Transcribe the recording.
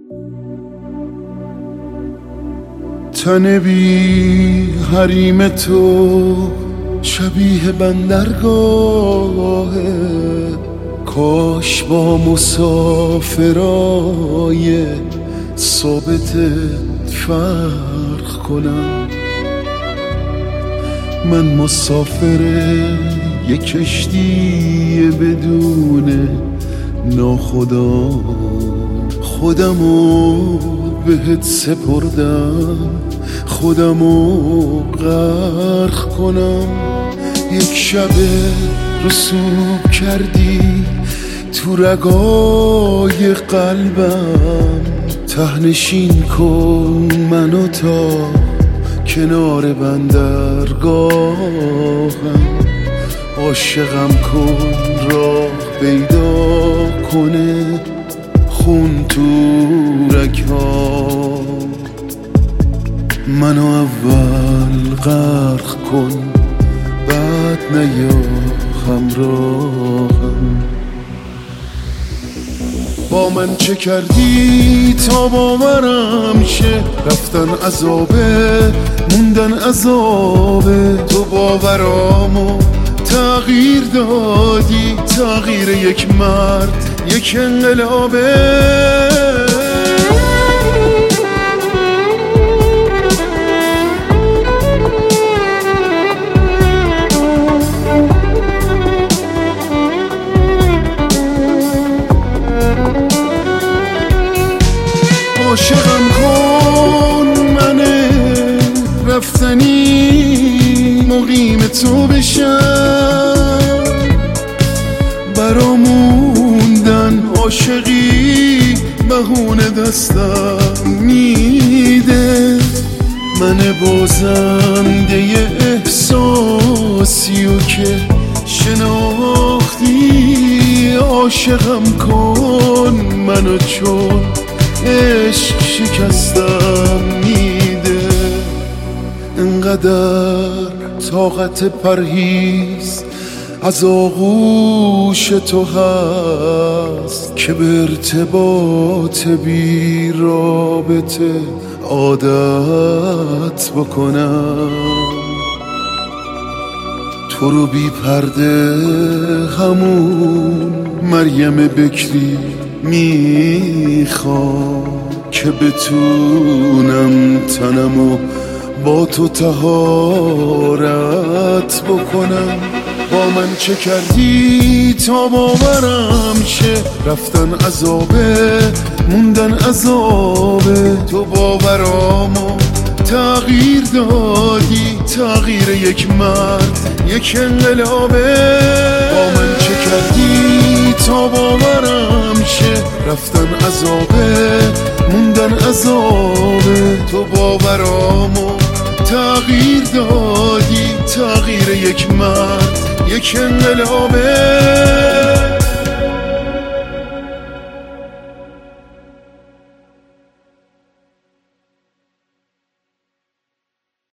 تن بی حریم تو شبیه بندرگاهه، کاش با مسافرای ثابتت فرق کنم. من مسافر یک کشتی بدون ناخدا، خودمو بهت سپردم، خودمو غرق کنم. یک شب رسوب کردی تو رگای قلبم، تهنشین کن منو تا کنار بندرگاهم. عاشقم کن راه پیدا کنه خون تو رگ‌ها، منو اول غرق کن بعد نیا همراهم. با من چه کردی تا باورم شه؟ رفتن عذابه موندن عذابه. تو باورامو تغییر دادی، تغییر یک مرد یک انقلابه. عاشقم کن منه رفتنی مقیم تو بشم، براموندن عاشقی بهونه دستم میده. من بازنده احساسیو که شناختی، عاشقم کن منو چون عشق شکستم میده. انقدر طاقت پرهیز از آغوش تو هست که به ارتباط بی رابطه عادت بکنم. تو رو بی پرده همون مریم بکری میخوام که بتونم تنمو با تو طهارت بکنم. با من چه کردی تا باورم شه؟ رفتن عذابه موندن عذابه. تو باورامو تغییر دادی، تغییر یک مرد یک انقلابه. با من چه کردی تا باورم شه؟ رفتن عذابه موندن عذابه. تو باورامو تغییر دادی، تغییر یک مرد یک انقلابه.